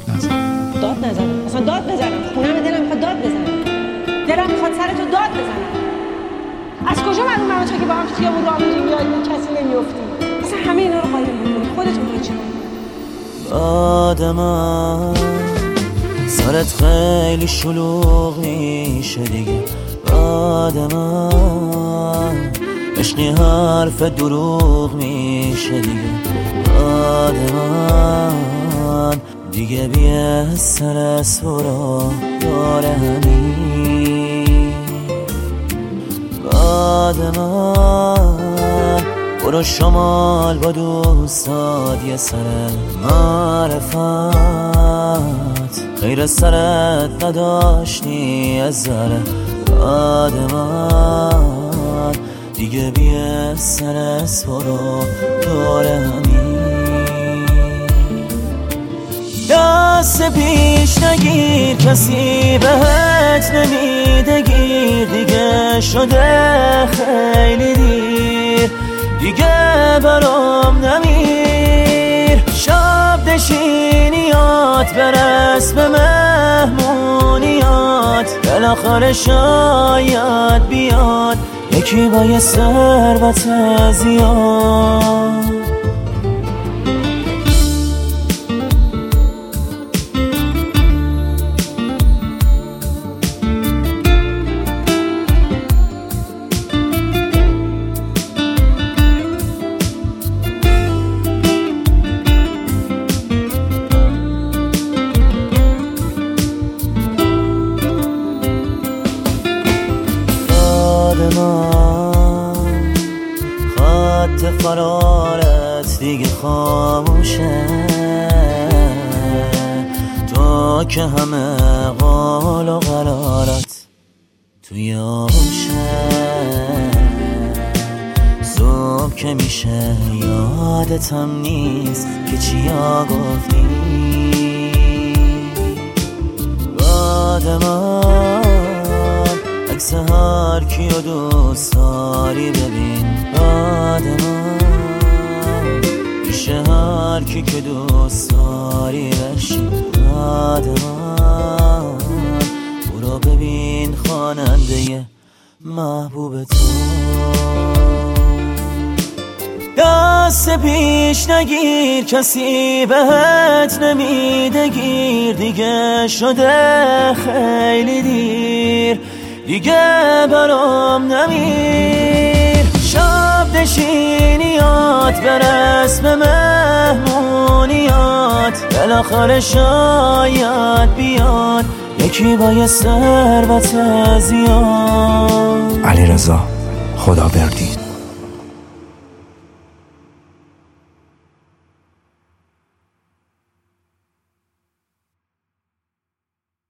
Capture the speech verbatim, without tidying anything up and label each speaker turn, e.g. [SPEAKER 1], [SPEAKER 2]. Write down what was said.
[SPEAKER 1] نزن.
[SPEAKER 2] داد نزنم، اصلا داد بزنم. خونم دلم میخواد داد بزنم. دلم میخواد سر تو داد بزنم. از کجا معلوم من تو که با هم تو خیابون راه میریم میاییم کسی نمیافتیم؟ اصلا همه اینا رو قایم میکنی. خودتون رو چیکار؟
[SPEAKER 3] بعد من سرت خیلی شلوغ میشه دیگه. بعد من عشقی حرف دروغ میشه دیگه. بعد من دیگه بیه سر سورا داره همین. بعد من برو شمال با دوستات یه سر معرفت، خیر سرت نداشتی از ذره. بعد من دیگه بیه سر سورا داره همین. دست پیش نگیر کسی بهت نمیده گیر، دیگه شده خیلی دیر، دیگه برام نمیر. شب نشینیات برس به مهمونیات، بالاخره شاید بیاد یکی با یه ثروت زیاد. من خط فرارت دیگه خاموشه، تو که همه قال و قرارت توی آغوشه. صبح که میشه یادتم نیست که چیا گفتی. بعد من عکس هر کیو دوست داری ببین. بعد من پیش هر کی که دوست داری بشین. بعد من برو ببین خواننده محبوب تو. دست پیش نگیر کسی بهت نمیده گیر، دیگه شده خیلی دیر، دیگه برام نمیر. شب نشینیات برس به مهمونیات، بالاخره شاید بیاد یکی با یه ثروت زیاد.
[SPEAKER 1] علیرضا خداوردی.